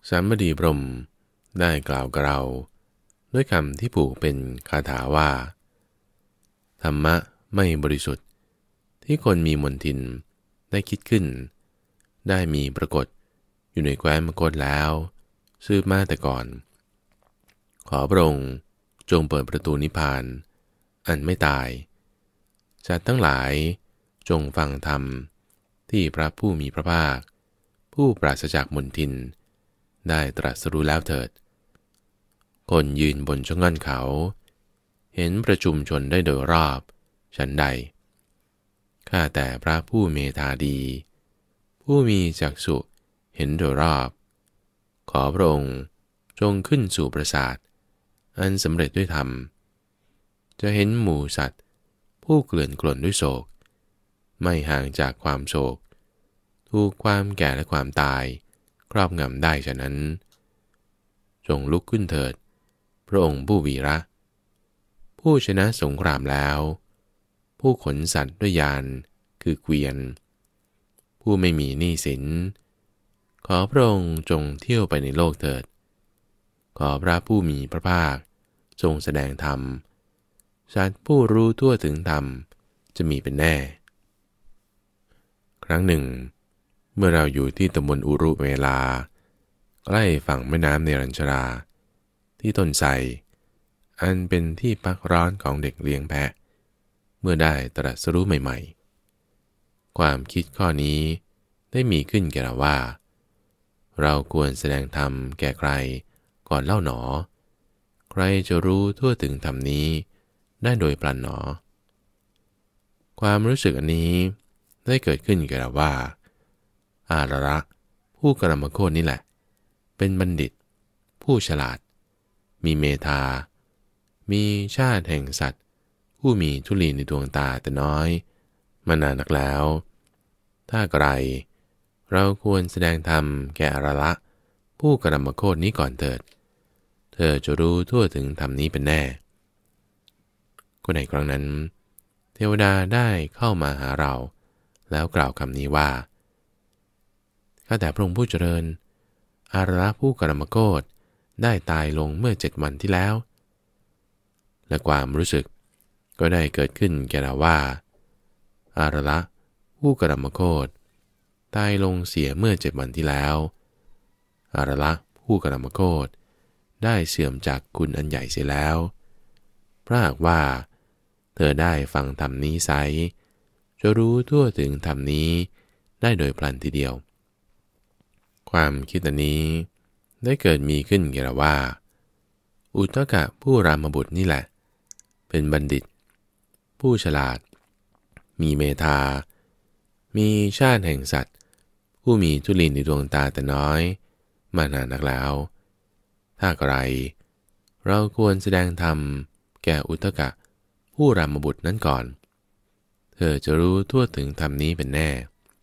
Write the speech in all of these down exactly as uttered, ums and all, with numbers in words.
สามบดีพรหมได้กล่าวกับเราด้วยคำที่ผูกเป็นคาถาว่าธรรมะไม่บริสุทธิ์ที่คนมีมนทินได้คิดขึ้นได้มีปรากฏอยู่ในแคว้นมคธแล้วสืบมาแต่ก่อนขอพระองค์จงเปิดประตูนิพพานอันไม่ตายสัตว์ทั้งหลายจงฟังธรรมที่พระผู้มีพระภาคผู้ปราศจากมนทินได้ตรัสรู้แล้วเถิดคนยืนบนชะง่อนเขาเห็นประชุมชนได้โดยรอบฉันใดข้าแต่พระผู้เมธาดีผู้มีจักษุเห็นโดยรอบขอพระองค์จงขึ้นสู่ปราสาทอันสำเร็จด้วยธรรมจะเห็นหมู่สัตว์ผู้เกลื่อนกล่นด้วยโศกไม่ห่างจากความโศกถูกความแก่และความตายครอบงำได้ฉะนั้นจงลุกขึ้นเถิดพระองค์ผู้วีระผู้ชนะสงครามแล้วผู้ขนสัตว์ด้วยยานคือเกวียนผู้ไม่มีหนี้สินขอพระองค์จงเที่ยวไปในโลกเถิดขอพระผู้มีพระภาคทรงแสดงธรรมสัตว์ผู้รู้ทั่วถึงธรรมจะมีเป็นแน่ครั้งหนึ่งเมื่อเราอยู่ที่ตำบลอุรุเวลาใกล้ฝั่งแม่น้ำเนรัญชราที่ต้นไทรอันเป็นที่พักร้อนของเด็กเลี้ยงแพะเมื่อได้ตรัสรู้ใหม่ๆความคิดข้อนี้ได้มีขึ้นแก่เราว่าเราควรแสดงธรรมแก่ใครก่อนเล่าหนอใครจะรู้ทั่วถึงธรรมนี้ได้โดยพลันหนอความรู้สึกอันนี้ได้เกิดขึ้นแก่เราว่าอาระระผู้กรรมโคตรนี่แหละเป็นบัณฑิตผู้ฉลาดมีเมธามีชาติแห่งสัตว์ผู้มีธุลีในดวงตาแต่น้อยมานานนักแล้วถ้าไกลเราควรแสดงธรรมแก่อาระระผู้กรรมโคตรนี้ก่อนเถิดเธอจะรู้ทั่วถึงธรรมนี้เป็นแน่ก็ในครั้งนั้นเทวดาได้เข้ามาหาเราแล้วกล่าวคำนี้ว่าข้าแต่พระองค์ผู้เจริญอาระผู้กรรมโกฏได้ตายลงเมื่อเจ็ดวันที่แล้วและความรู้สึกก็ได้เกิดขึ้นแก่เราว่าอาระผู้กรรมโกฏตายลงเสียเมื่อเจ็ดวันที่แล้วอาระผู้กรรมโกฏได้เสื่อมจากคุณอันใหญ่เสียแล้วเพราะหากว่าเธอได้ฟังธรรมนี้ไซจะรู้ทั่วถึงธรรมนี้ได้โดยพลันทีเดียวความคิดอันนี้ได้เกิดมีขึ้นแก่เราว่าอุทกะผู้รามบุตรนี่แหละเป็นบัณฑิตผู้ฉลาดมีเมธามีชาติแห่งสัตว์ผู้มีธุลีในดวงตาแต่น้อยมานานนักแล้วถ้าไกลเราควรแสดงธรรมแก่อุทกะผู้รามบุตรนั้นก่อนเธอจะรู้ทั่วถึงธรรมนี้เป็นแน่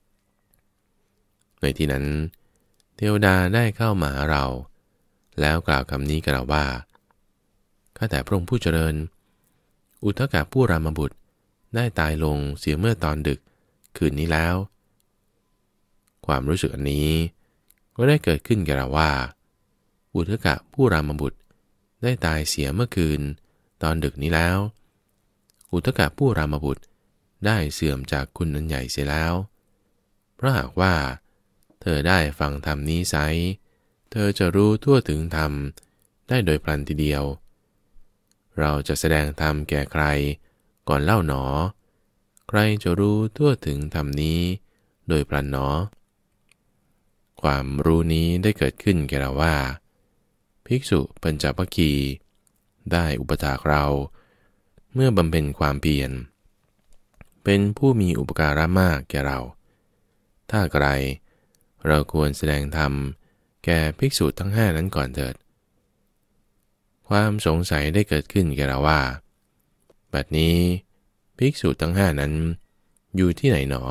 ในที่นั้นเทวดาได้เข้ามาหาเราแล้วกล่าวคำนี้กับเราว่าข้าแต่พระองค์ผู้เจริญอุทกะผู้รามบุตรได้ตายลงเสียเมื่อตอนดึกคืนนี้แล้วความรู้สึกอันนี้ก็ได้เกิดขึ้นแก่เราว่าอุทกะผู้รามบุตรได้ตายเสียเมื่อคืนตอนดึกนี้แล้วอุทกะผู้รามบุตรได้เสื่อมจากคุณอันใหญ่เสียแล้วเพราะหากว่าเธอได้ฟังธรรมนี้ไซเธอจะรู้ทั่วถึงธรรมได้โดยพลันทีเดียวเราจะแสดงธรรมแก่ใครก่อนเล่าหนอใครจะรู้ทั่วถึงธรรมนี้โดยพลันหนอความรู้นี้ได้เกิดขึ้นแก่เราว่าภิกษุปัญจวัคคีย์ได้อุปถากเราเมื่อบำเพ็ญความเพียรเป็นผู้มีอุปการะมากแก่เราถ้าไกลเราควรแสดงธรรมแก่ภิกษุทั้งห้านั้นก่อนเถิดความสงสัยได้เกิดขึ้นแก่เราว่าบัดนี้ภิกษุทั้งห้านั้นอยู่ที่ไหนหนอ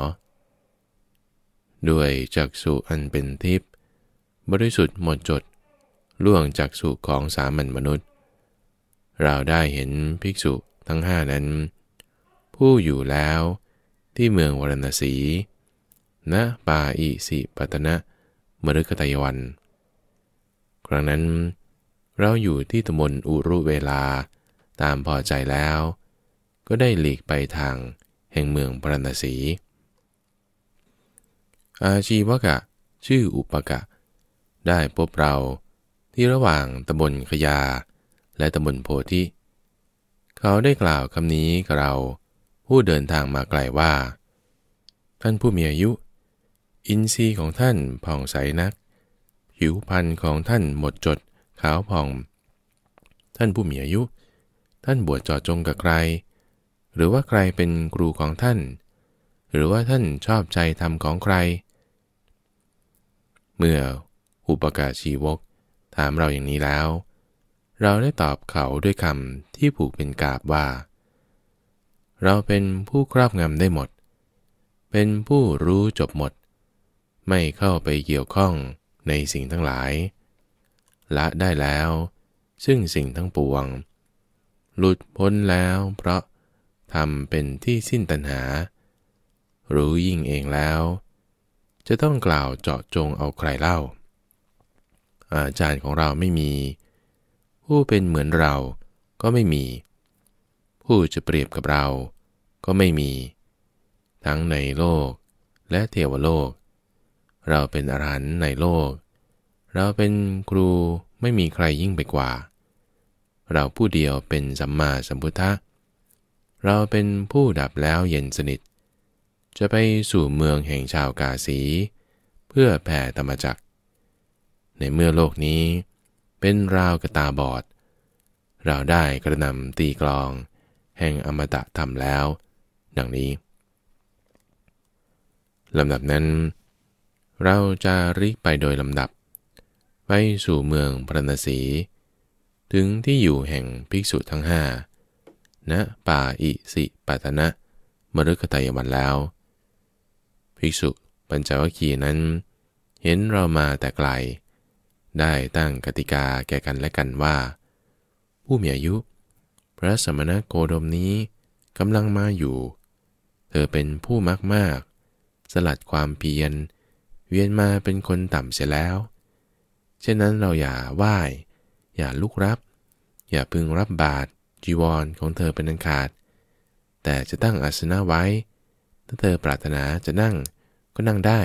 ด้วยจักษุอันเป็นทิพย์บริสุทธิ์หมดจดล่วงจักษุของสามัญมนุษย์เราได้เห็นภิกษุทั้งห้านั้นผู้อยู่แล้วที่เมืองวาราณสีณปาอิสิปตนะมฤคทายวันครั้งนั้นเราอยู่ที่ตำบลอุรุเวลาตามพอใจแล้วก็ได้หลีกไปทางแห่งเมืองปรณสีอาชีวกะชื่ออุปกะได้พบเราที่ระหว่างตำบลขยาและตำบลโพธิเขาได้กล่าวคำนี้กับเราผู้เดินทางมาไกลว่าท่านผู้มีอายุอินทรีย์ของท่านผ่องใสนักผิวพรรณของท่านหมดจดขาวผ่องท่านผู้มีอายุท่านบวชเจาะจงกับใครหรือว่าใครเป็นครูของท่านหรือว่าท่านชอบใจธรรมของใครเมื่ออุปการชีวกถามเราอย่างนี้แล้วเราได้ตอบเขาด้วยคำที่ผูกเป็นกาบว่าเราเป็นผู้ครอบงำได้หมดเป็นผู้รู้จบหมดไม่เข้าไปเกี่ยวข้องในสิ่งทั้งหลายละได้แล้วซึ่งสิ่งทั้งปวงหลุดพ้นแล้วเพราะทำเป็นที่สิ้นตัณหารู้ยิ่งเองแล้วจะต้องกล่าวเจาะจงเอาใครเล่าอาจารย์ของเราไม่มีผู้เป็นเหมือนเราก็ไม่มีผู้จะเปรียบกับเราก็ไม่มีทั้งในโลกและเทวโลกเราเป็นอรหันต์ในโลกเราเป็นครูไม่มีใครยิ่งไปกว่าเราผู้เดียวเป็นสัมมาสัมพุทธะเราเป็นผู้ดับแล้วเย็นสนิทจะไปสู่เมืองแห่งชาวกาสีเพื่อแผ่ธรรมจักรในเมื่อโลกนี้เป็นราวกระตาบอดเราได้กระนำตีกลองแห่งอมตะธรรมแล้วดังนี้ลำดับนั้นเราจะริกไปโดยลำดับไปสู่เมืองพรณสีถึงที่อยู่แห่งภิกษุทั้งห้าณป่าอิสิปตนะมฤคทายวันแล้วภิกษุปัญจวัคคีย์นั้นเห็นเรามาแต่ไกลได้ตั้งกติกาแก่กันและกันว่าผู้มีอายุพระสมณโคดมนี้กำลังมาอยู่เธอเป็นผู้มากมากสลัดความเพียรเวียนมาเป็นคนต่ำเสียแล้วเช่นนั้นเราอย่าไหว้อย่าลุกรับอย่าพึงรับบาตรจีวรของเธอเป็นอันขาดแต่จะตั้งอาสนะไว้ถ้าเธอปรารถนาจะนั่งก็นั่งได้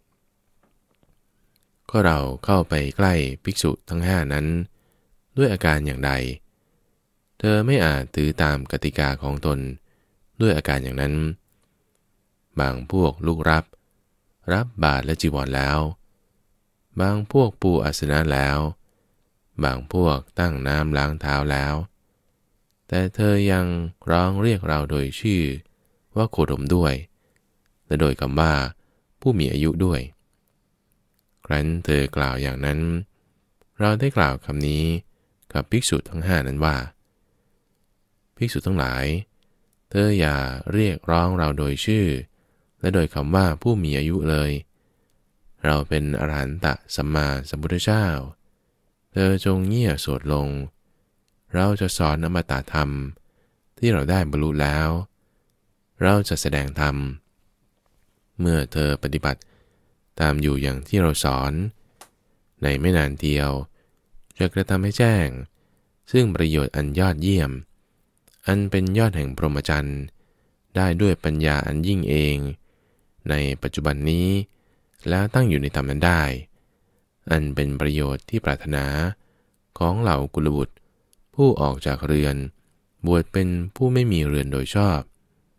ก็เราเข้าไปใกล้ภิกษุทั้งห้านั้นด้วยอาการอย่างใดเธอไม่อาจถือตามกติกาของตนด้วยอาการอย่างนั้นบางพวกลุกรับรับบาตรและจีวรแล้วบางพวกปูอาสนะแล้วบางพวกตั้งน้ำล้างเท้าแล้วแต่เธอยังร้องเรียกเราโดยชื่อว่าโคดมด้วยและโดยคำว่าผู้มีอายุด้วยครั้นเธอกล่าวอย่างนั้นเราได้กล่าวคำนี้กับภิกษุทั้งห้านั้นว่าภิกษุทั้งหลายเธออย่าเรียกร้องเราโดยชื่อและโดยคำว่าผู้มีอายุเลยเราเป็นอรหันตสัมมาสัมพุทธเจ้าเธอจงเงี่ยโสดลงเราจะสอนอมตะธรรมที่เราได้บรรลุแล้วเราจะแสดงธรรมเมื่อเธอปฏิบัติตามอยู่อย่างที่เราสอนในไม่นานเดียวจะกระทำให้แจ้งซึ่งประโยชน์อันยอดเยี่ยมอันเป็นยอดแห่งพรหมจรรย์ได้ด้วยปัญญาอันยิ่งเองในปัจจุบันนี้แล้วตั้งอยู่ในธรรมนั้นได้อันเป็นประโยชน์ที่ปรารถนาของเหล่ากุลบุตรผู้ออกจากเรือนบวชเป็นผู้ไม่มีเรือนโดยชอบ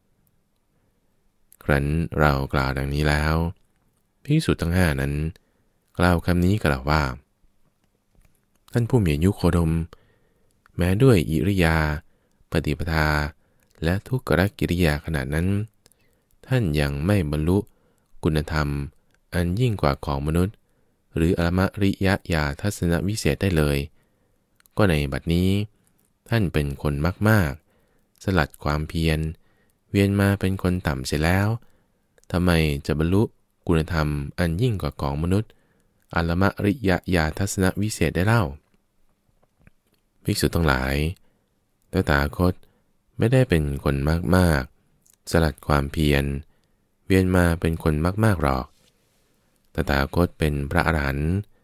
ครั้นเรากล่าวดังนี้แล้วภิกษุทั้งห้านั้นกล่าวคำนี้กล่าวว่าท่านผู้มีอายุโคดมแม้ด้วยอิริยาปฏิปทาและทุกขกิริยาขนาดนั้นท่านยังไม่บรรลุคุณธรรมอันยิ่งกว่าของมนุษย์หรืออมริยญาทัศนวิเศษได้เลยก็ในบัดนี้ท่านเป็นคนมากๆสลัดความเพียรเวียนมาเป็นคนต่ำเสียแล้วทำไมจะบรรลุคุณธรรมอันยิ่งกว่าของมนุษย์อมริยญาทัศนวิเศษได้เล่าภิกษุทั้งหลายตถาคตไม่ได้เป็นคนมากๆสลัดความเพียรเวียนมาเป็นคนมากๆหรอกตถาคตเป็นพระอรหันต์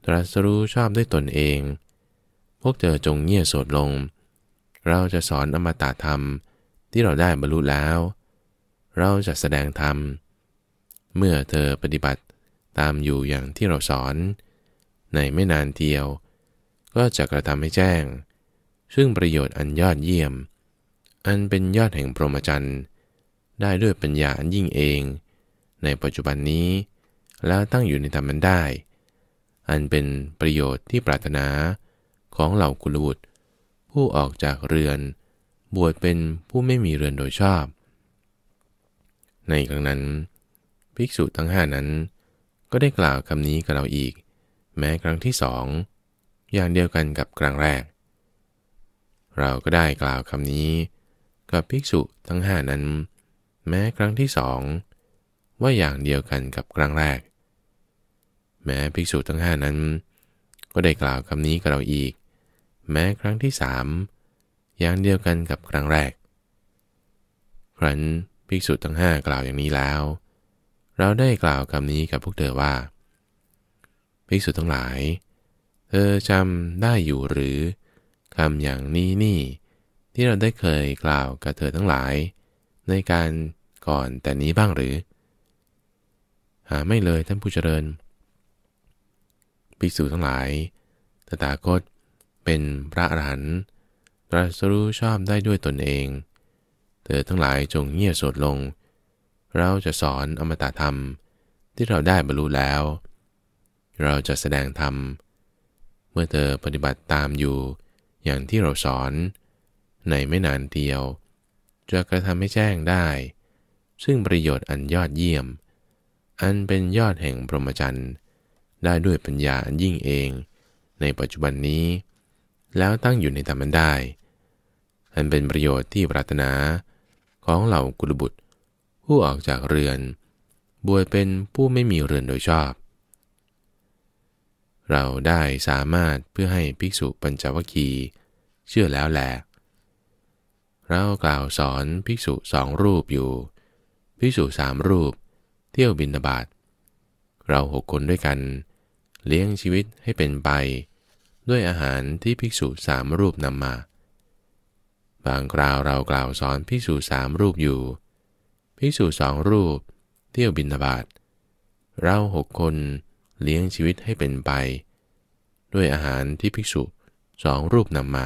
ตรัสรู้ชอบด้วยตนเองพวกเธอจงเงี่ยโสดลงเราจะสอนอมตะธรรมที่เราได้บรรลุแล้วเราจะแสดงธรรมเมื่อเธอปฏิบัติตามอยู่อย่างที่เราสอนในไม่นานเดียวก็จะกระทำให้แจ้งซึ่งประโยชน์อันยอดเยี่ยมอันเป็นยอดแห่งพรหมจรรย์ได้ด้วยปัญญาอันยิ่งเองในปัจจุบันนี้แล้วตั้งอยู่ในธรรมนั้นได้อันเป็นประโยชน์ที่ปรารถนาของเหล่ากุลบุตรผู้ออกจากเรือนบวชเป็นผู้ไม่มีเรือนโดยชอบในครั้งนั้นภิกษุทั้งห้านั้นก็ได้กล่าวคำนี้กับเราอีกแม้ครั้งที่สองอย่างเดียวกันกับครั้งแรกเราก็ได้กล่าวคำนี้กับภิกษุทั้งห้านั้นแม้ครั้งที่สองว่าอย่างเดียวกันกับครั้งแรกแม้ภิกษุทั้งห้านั้นก็ได้กล่าวคำนี้กับเราอีกแม้ครั้งที่สามอย่างเดียวกันกับครั้งแรกครั้นภิกษุทั้งห้ากล่าวอย่างนี้แล้วเราได้กล่าวคำนี้กับพวกเธอว่าภิกษุทั้งหลายเธอจำได้อยู่หรือคำอย่างนี้นี่ที่เราได้เคยกล่าวกับเธอทั้งหลายในการก่อนแต่นี้บ้างหรือหาไม่เลยท่านผู้เจริญภิกษุทั้งหลายตถาคตเป็นพระอรหันต์ตรัสรู้ชอบได้ด้วยตนเองเธอทั้งหลายจงเงี่ยโสดลงเราจะสอนอมตะธรรมที่เราได้บรรลุแล้วเราจะแสดงธรรมเมื่อเธอปฏิบัติตามอยู่อย่างที่เราสอนในไม่นานเดียวจะกระทำให้แจ้งได้ซึ่งประโยชน์อันยอดเยี่ยมอันเป็นยอดแห่งพรหมจรรย์ได้ด้วยปัญญาอันยิ่งเองในปัจจุบันนี้แล้วตั้งอยู่ในธรรมได้อันเป็นประโยชน์ที่ปรารถนาของเหล่ากุลบุตรผู้ออกจากเรือนบวชเป็นผู้ไม่มีเรือนโดยชอบเราได้สามารถเพื่อให้ภิกษุปัญจวัคคีย์เชื่อแล้วแลเรากล่าวสอนภิกษุสองรูปอยู่ภิกษุสามรูปเที่ยวบิณฑบาตเราหกคนด้วยกันเลี้ยงชีวิตให้เป็นไปด้วยอาหารที่ภิกษุสามรูปนำมาบางคราวเรากล่าวสอนภิกษุสามรูปอยู่ภิกษุสองรูปเที่ยวบิณฑบาตเราหกคนเลี้ยงชีวิตให้เป็นไปด้วยอาหารที่ภิกษุสองรูปนำมา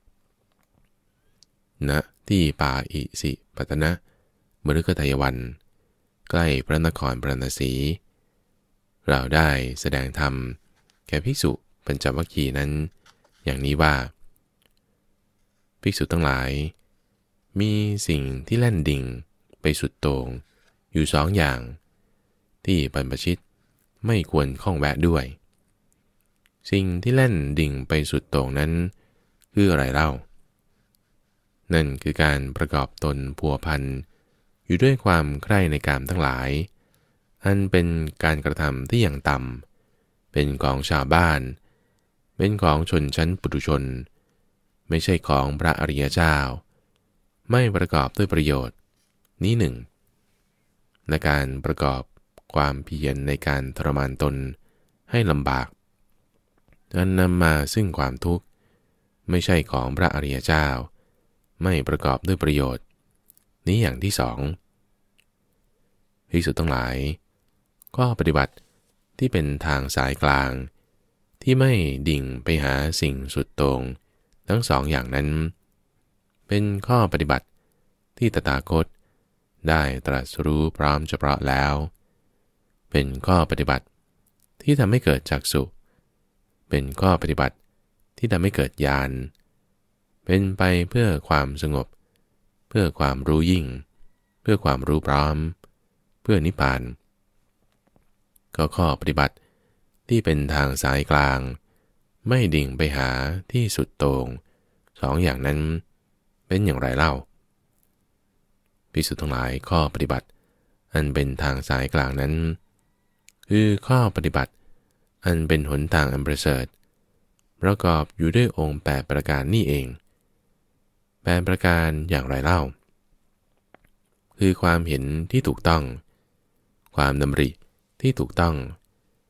ณที่ป่าอิสิปตนะมฤคทายวันใกล้พระนครพาราณสีเราได้แสดงธรรมแก่ภิกษุปัญจวัคคีย์นั้นอย่างนี้ว่าภิกษุทั้งหลายมีสิ่งที่แล่นดิ่งไปสุดโต่งอยู่สองอย่างที่บรรพชิตไม่ควรข้องแวะด้วยสิ่งที่แล่นดิ่งไปสุดโต่งนั้นคืออะไรเล่านั่นคือการประกอบตนพัวพันอยู่ด้วยความใคร่ในกามทั้งหลายอันเป็นการกระทำที่อย่างต่ำเป็นของชาวบ้านเป็นของชนชั้นปุถุชนไม่ใช่ของพระอริยเจ้าไม่ประกอบด้วยประโยชน์นี้หนึ่งและการประกอบความเพียรในการทรมานตนให้ลำบากอันนำมาซึ่งความทุกข์ไม่ใช่ของพระอริยเจ้าไม่ประกอบด้วยประโยชน์นี้อย่างที่สองภิกษุทั้งหลายก็ปฏิบัติที่เป็นทางสายกลางที่ไม่ดิ่งไปหาสิ่งสุดโต่งทั้งสองอย่างนั้นเป็นข้อปฏิบัติที่ตถาคตได้ตรัสรู้พร้อมเฉพาะแล้วเป็นข้อปฏิบัติที่ทำให้เกิดจักษุเป็นข้อปฏิบัติที่ทำให้เกิดญาณเป็นไปเพื่อความสงบเพื่อความรู้ยิ่งเพื่อความรู้พร้อมเพื่อนิพพานก็ข้อปฏิบัติที่เป็นทางสายกลางไม่ดิ่งไปหาที่สุดโต่งสองอย่างนั้นเป็นอย่างไรเล่าภิกษุทั้งหลายข้อปฏิบัติอันเป็นทางสายกลางนั้นคือข้อปฏิบัติอันเป็นหนทางอันประเสริฐประกอบอยู่ด้วยองค์แปดประการนี่เองแปดประการอย่างไรเล่าคือความเห็นที่ถูกต้องความดำริที่ถูกต้อง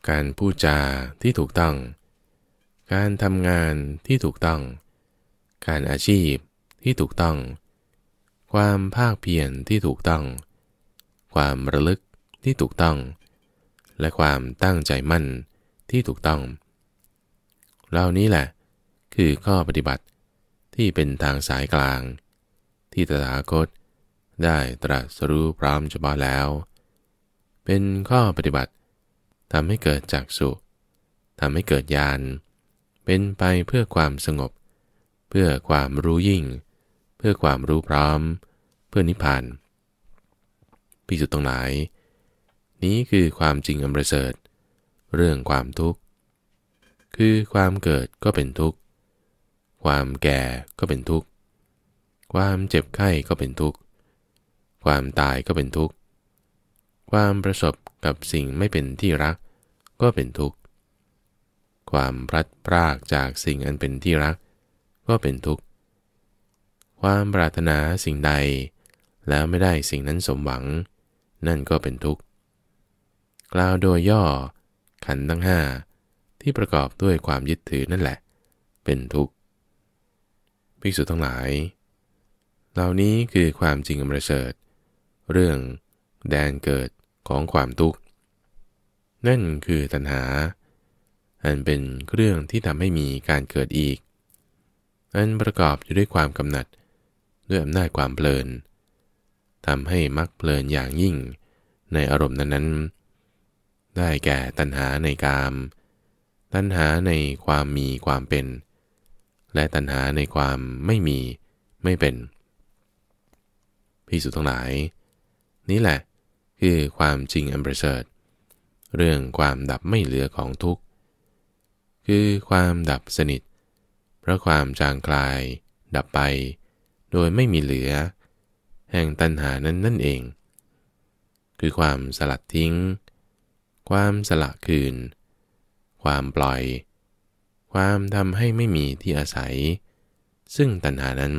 การพูดจาที่ถูกต้องการทำงานที่ถูกต้องการอาชีพที่ถูกต้องความภาคเพียรที่ถูกต้องความระลึกที่ถูกต้องและความตั้งใจมั่นที่ถูกต้องเหล่านี้แหละคือข้อปฏิบัติที่เป็นทางสายกลางที่ตถาคตได้ตรัสรู้พร้อมเฉพาะแล้วเป็นข้อปฏิบัติทำให้เกิดจักษุทำให้เกิดญาณเป็นไปเพื่อความสงบเพื่อความรู้ยิ่งเพื่อความรู้พร้อมเพื่อนิพพานภิกษุทั้งหลายนี้คือความจริงอันประเสริฐเรื่องความทุกข์คือความเกิดก็เป็นทุกข์ความแก่ก็เป็นทุกข์ความเจ็บไข้ก็เป็นทุกข์ความตายก็เป็นทุกข์ความประสบกับสิ่งไม่เป็นที่รักก็เป็นทุกข์ความพลัดพรากจากสิ่งอันเป็นที่รักก็เป็นทุกข์ความปรารถนาสิ่งใดแล้วไม่ได้สิ่งนั้นสมหวังนั่นก็เป็นทุกข์กล่าวโดยย่อขันธ์ทั้งห้าที่ประกอบด้วยความยึดถือนั่นแหละเป็นทุกข์ภิกษุทั้งหลายเหล่านี้คือความจริงอันประเสริฐเรื่องแดนเกิดของความทุกข์นั่นคือตัณหาอันเป็นเครื่องที่ทำให้มีการเกิดอีกอันประกอบอยู่ด้วยความกำหนัดด้วยอำนาจความเพลินทำให้มักเพลินอย่างยิ่งในอารมณ์นั้นๆได้แก่ตัณหาในกามตัณหาในความมีความเป็นและตัณหาในความไม่มีไม่เป็นภิกษุทั้งหลายนี้แหละคือความจริงอันประเสริฐเรื่องความดับไม่เหลือของทุกข์คือความดับสนิทเพราะความจางคลายดับไปโดยไม่มีเหลือแห่งตัณหานั้นนั่นเองคือความสลัดทิ้งความสละคืนความปล่อยความทำให้ไม่มีที่อาศัยซึ่งตัณหานั้น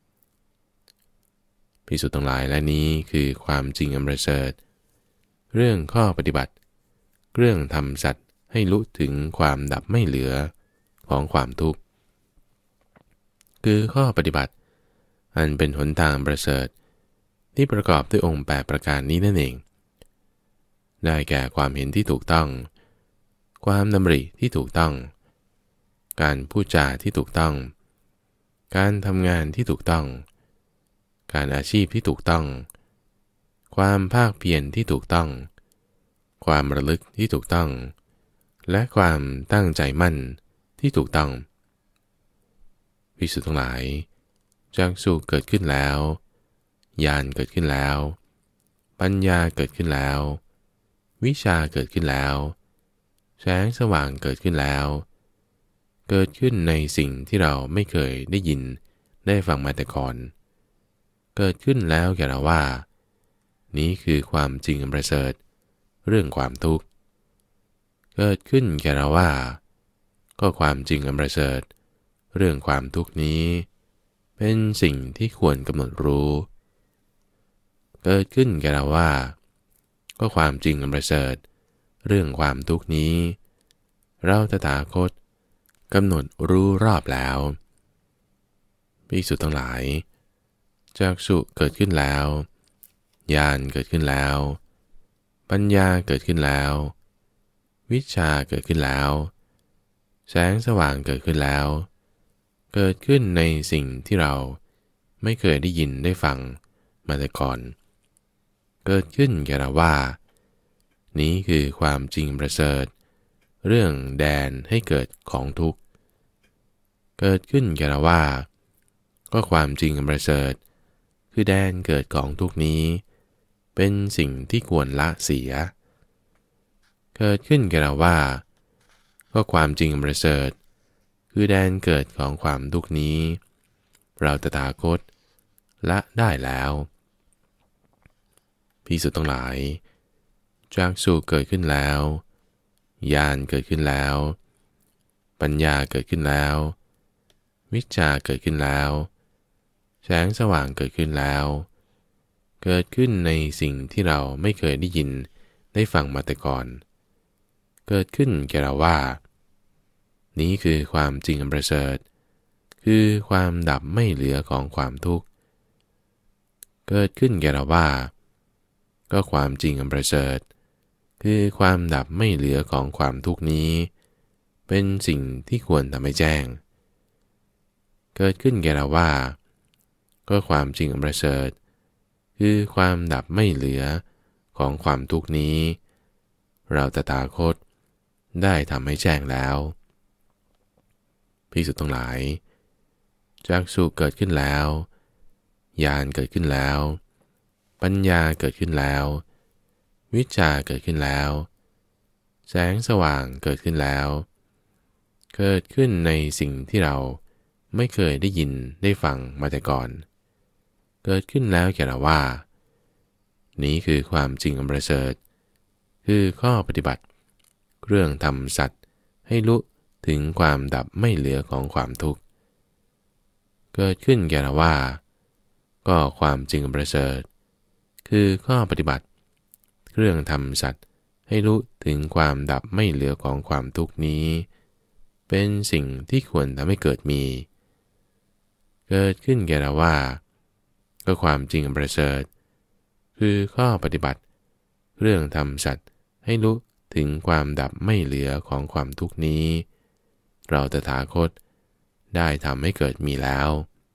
ภิกษุทั้งหลายและนี้คือความจริงอันประเสริฐเรื่องข้อปฏิบัติเรื่องทำสัตว์ให้ลุถึงความดับไม่เหลือของความทุกข์คือข้อปฏิบัติอันเป็นหนทางประเสริฐที่ประกอบด้วยองค์แปดประการนี้นั่นเองได้แก่ความเห็นที่ถูกต้องความดำริที่ถูกต้องการพูดจาที่ถูกต้องการทำงานที่ถูกต้องการอาชีพที่ถูกต้องความภาคเพียรที่ถูกต้องความระลึกที่ถูกต้องและความตั้งใจมั่นที่ถูกต้องภิกษุทั้งหลายจักษุเกิดขึ้นแล้วญาณเกิดขึ้นแล้วปัญญาเกิดขึ้นแล้ววิชาเกิดขึ้นแล้วแสงสว่างเกิดขึ้นแล้วเกิดขึ้นในสิ่งที่เราไม่เคยได้ยินได้ฟังมาแต่ก่อนเกิดขึ้นแล้วแก่เราว่านี้คือความจริงอันประเสริฐเรื่องความทุกข์เกิดขึ้นแก่เราว่าก็ความจริงอันประเสริฐเรื่องความทุกข์นี้เป็นสิ่งที่ควรกำหนดรู้เกิดขึ้นแก่เราว่าก็ความจริงอันประเสริฐเรื่องความทุกข์นี้เราตถาคตกำหนดรู้รอบแล้วภิกษุทั้งหลายจักษุเกิดขึ้นแล้วญาณเกิดขึ้นแล้วปัญญาเกิดขึ้นแล้ววิชาเกิดขึ้นแล้วแสงสว่างเกิดขึ้นแล้วเกิดขึ้นในสิ่งที่เราไม่เคยได้ยินได้ฟังมาแต่ก่อนเกิดขึ้นแก่เราว่านี้คือความจริงประเสริฐเรื่องแดนให้เกิดของทุกข์เกิดขึ้นแก่เราว่าก็ความจริงประเสริฐคือแดนเกิดของทุกข์นี้เป็นสิ่งที่ควรละเสียเกิดขึ้นแก่เราว่าก็ความจริงประเสริฐคือแดนเกิดของความทุกข์นี้เราตถาคตละได้แล้วภิกษุทั้งหลายจักษุเกิดขึ้นแล้วญาณเกิดขึ้นแล้วปัญญาเกิดขึ้นแล้ววิชาเกิดขึ้นแล้วแสงสว่างเกิดขึ้นแล้วเกิดขึ้นในสิ่งที่เราไม่เคยได้ยินได้ฟังมาแต่ก่อนเกิดขึ้นแก่เราว่านี้คือความจริงอันประเสริฐคือความดับไม่เหลือของความทุกข์เกิดขึ้นแก่เราว่าก็ความจริงอันประเสริฐคือความดับไม่เหลือของความทุกข์นี้เป็นสิ่งที่ควรทำให้แจ้งเกิดขึ้นแก่เราว่าก็ความจริงอันประเสริฐคือความดับไม่เหลือของความทุกข์นี้เราตถาคตได้ทำให้แจ้งแล้วภิกษุทั้งหลายจักษุเกิดขึ้นแล้วญาณเกิดขึ้นแล้วปัญญาเกิดขึ้นแล้ววิชชาเกิดขึ้นแล้วแสงสว่างเกิดขึ้นแล้วเกิดขึ้นในสิ่งที่เราไม่เคยได้ยินได้ฟังมาแต่ก่อนเกิดขึ้นแล้วแก่เราว่านี้คือความจริงอันประเสริฐคือข้อปฏิบัติเรื่องทำสัตว์ให้รู้ถึงความดับไม่เหลือของความทุกข์เกิดขึ้นแก่เราว่าก็ความจริงอันประเสริฐคือข้อปฏิบัติเรื่องทำสัตว์ให้รู้ถึงความดับไม่เหลือของความทุกข์นี้เป็นสิ่งที่ควรทำให้เกิดมีเกิดขึ้นแก่เราว่าก็ความจริงอันประเสริฐคือข้อปฏิบัติเรื่องทำสัตว์ให้รู้ถึงความดับไม่เหลือของความทุกข์นี้เราตถาคตได้ทำให้เกิดมีแล้ว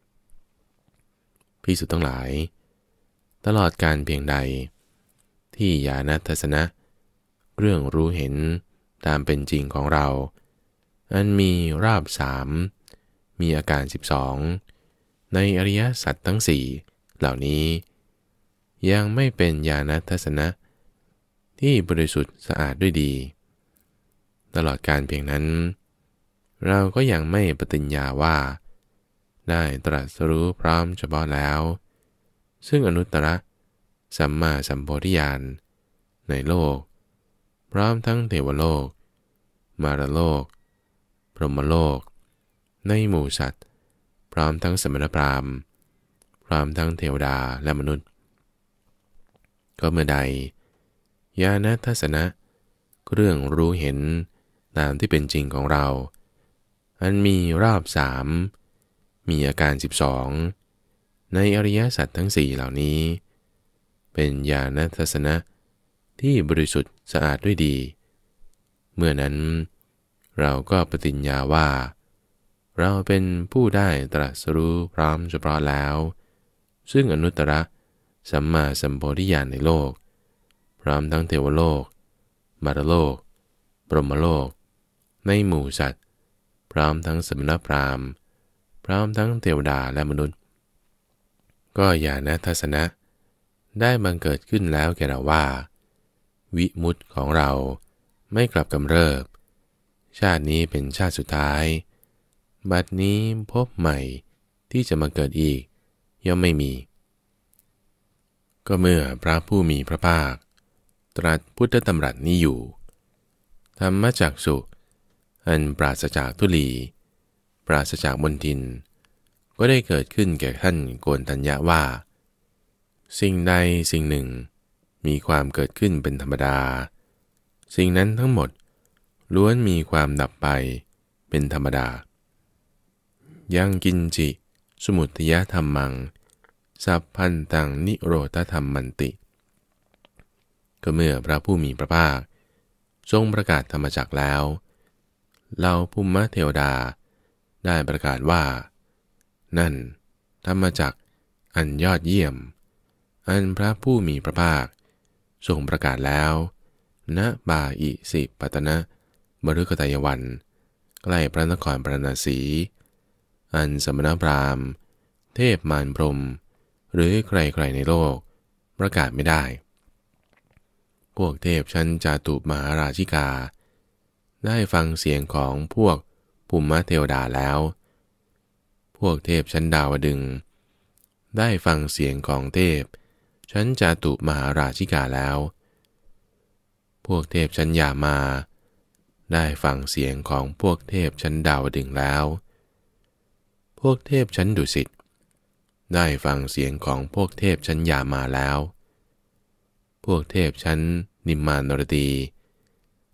ภิกษุทั้งหลายตลอดการเพียงใดที่ญาณทัสสนะเรื่องรู้เห็นตามเป็นจริงของเราอันมีราบสามมีอาการสิบสองในอริยสัจทั้งสี่เหล่านี้ยังไม่เป็นญาณทัสสนะที่บริสุทธิ์สะอาดด้วยดีตลอดการเพียงนั้นเราก็ยังไม่ปฏิญญาว่าได้ตรัสรู้พร้อมเฉพาะแล้วซึ่งอนุตตรสัมมาสัมโพธิญาณในโลกพร้อมทั้งเทวโลกมารโลกพรหมโลกในหมู่สัตว์พร้อมทั้งสมณพราหมณ์พร้อมทั้งเทวดาและมนุษย์ก็เมื่อใดญาณทัสสนะเรื่องรู้เห็นตามที่เป็นจริงของเราอันมีรอบสามมีอาการสิบสองในอริยสัจทั้งสี่เหล่านี้เป็นญาณทัสสนะที่บริสุทธิ์สะอาดด้วยดีเมื่อนั้นเราก็ปฏิญญาว่าเราเป็นผู้ได้ตรัสรู้พร้อมเฉพาะแล้วซึ่งอนุตตรสัมมาสัมโพธิญาณในโลกพร้อมทั้งเทวโลกมารโลกพรหมโลกในหมู่สัตว์พร้อมทั้งสมณพราหมณ์พร้อมทั้งเทวดาและมนุษย์ก็ญาณทัสสนะได้บังเกิดขึ้นแล้วแก่เราว่าวิมุตติของเราไม่กลับกำเริบชาตินี้เป็นชาติสุดท้ายบัดนี้พบใหม่ที่จะมาเกิดอีกย่อมไม่มีก็เมื่อพระผู้มีพระภาคตรัสพุทธดำรัสนี้อยู่ธรรมจักษุอันปราศจากทุลีปราศจากมลทินก็ได้เกิดขึ้นแก่ท่านโกณฑัญญะว่าสิ่งใดสิ่งหนึ่งมีความเกิดขึ้นเป็นธรรมดาสิ่งนั้นทั้งหมดล้วนมีความดับไปเป็นธรรมดายังกินจิสมุทยธรรมังสัพพันตังนิโรธธรรมมันติก็เมื่อพระผู้มีพระภาคทรงประกาศธรรมจักรแล้วเหล่าภูมิเทวดาได้ประกาศว่านั่นธรรมจักรอันยอดเยี่ยมอันพระผู้มีพระภาคทรงประกาศแล้วณบาอิสิปตนะมฤคทายวันใกล้พระนครพาราณสีอันสมณพราหมณ์เทพมารพรหมหรือใครๆในโลกประกาศไม่ได้พวกเทพชั้นจาตุมหาราชิกาได้ฟังเสียงของพวกภูมิเทวดาแล้วพวกเทพชั้นดาวดึงส์ได้ฟังเสียงของเทพชั้นจาตุมหาราชิกาแล้วพวกเทพชั้นยามาได้ฟังเสียงของพวกเทพชั้นดาวดึงส์แล้วพวกเทพชั้นดุสิตได้ฟังเสียงของพวกเทพชั้นยามาแล้วพวกเทพชั้นนิมมานรดี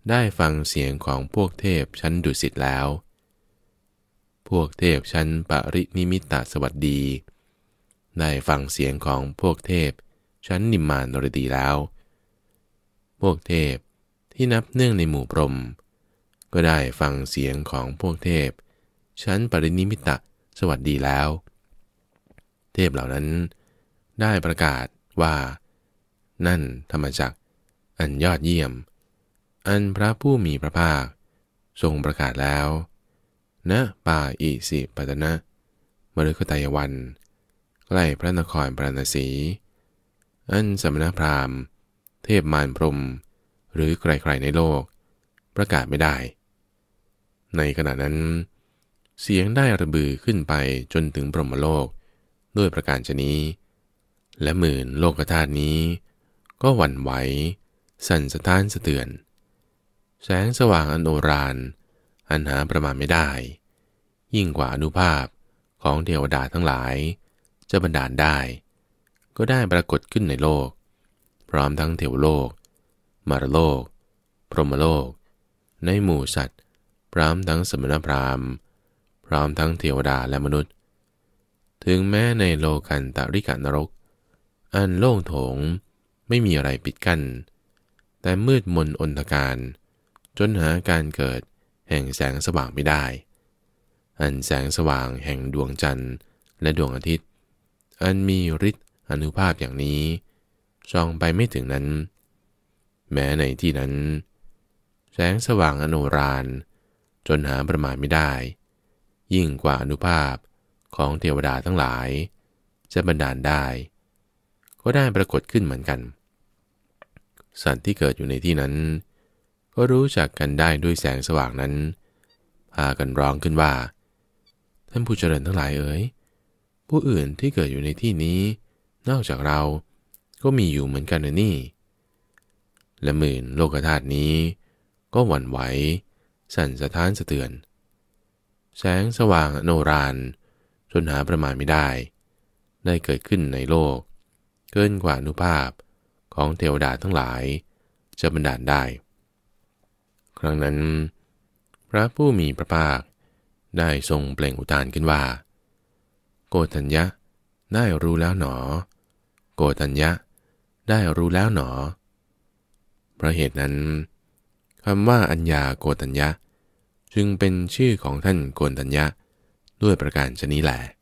ได้ฟังเสียงของพวกเทพชั้นดุสิตแล้วพวกเทพชั้นปรินิมิตตสวัสดีได้ฟังเสียงของพวกเทพชั้นนิมมานรดีแล้วพวกเทพที่นับเนื่องในหมู่พรหมก็ได้ฟังเสียงของพวกเทพชั้นปรินิมิตตสวัสดีแล้วเทพเหล่านั้นได้ประกาศว่านั่นธรรมจักรอันยอดเยี่ยมอันพระผู้มีพระภาคทรงประกาศแล้วณป่าอิสิปตนะมฤคทายวันใกล้พระนครพาราณสีอันสมณพราหมณ์เทพมารพรหมหรือใครๆในโลกประกาศไม่ได้ในขณะนั้นเสียงได้ระบือขึ้นไปจนถึงพรหมโลกด้วยประการชนี้และหมื่นโลกธาตุนี้ก็หวั่นไหวสั่นสะท้านสะเทือนแสงสว่างอันโอฬารอันหาประมาณไม่ได้ยิ่งกว่าอนุภาพของเทวดาทั้งหลายจะบันดาลได้ก็ได้ปรากฏขึ้นในโลกพร้อมทั้งเทวโลกมารโลกพรหมโลกในหมู่สัตว์พร้อมทั้งสมณพราหมณ์พร้อมทั้งเทวดาและมนุษย์ถึงแม้ในโลกันตริกนรกอันโล่งโถงไม่มีอะไรปิดกั้นแต่มืดมนอนทการจนหาการเกิดแห่งแสงสว่างไม่ได้อันแสงสว่างแห่งดวงจันทร์และดวงอาทิตย์อันมีฤทธิ์อนุภาพอย่างนี้ส่องไปไม่ถึงนั้นแม้ในที่นั้นแสงสว่างอโนฬารจนหาประมาณไม่ได้ยิ่งกว่าอนุภาพของเทวดาทั้งหลายจะบันดาลได้ก็ได้ปรากฏขึ้นเหมือนกันสัตว์ที่เกิดอยู่ในที่นั้นก็รู้จักกันได้ด้วยแสงสว่างนั้นพากันร้องขึ้นว่าท่านผู้เจริญทั้งหลายเอ๋ยผู้อื่นที่เกิดอยู่ในที่นี้นอกจากเราก็มีอยู่เหมือนกันนะนี่และหมื่นโลกธาตุนี้ก็หวั่นไหวสั่นสะท้านสะเทือนแสงสว่างอโนฬารจนหาประมาณไม่ได้ได้เกิดขึ้นในโลกเกินกว่าอนุภาพของเทวดาทั้งหลายจะบันดาลได้ครั้งนั้นพระผู้มีพระภาคได้ทรงเปล่งอุทานขึ้นว่าโกฏัญญะได้รู้แล้วหนอโกฏัญญะได้รู้แล้วหนอเพราะเหตุนั้นคำว่าอัญญาโกฏัญญะจึงเป็นชื่อของท่านโกฏัญญะด้วยประการชนี้แหละ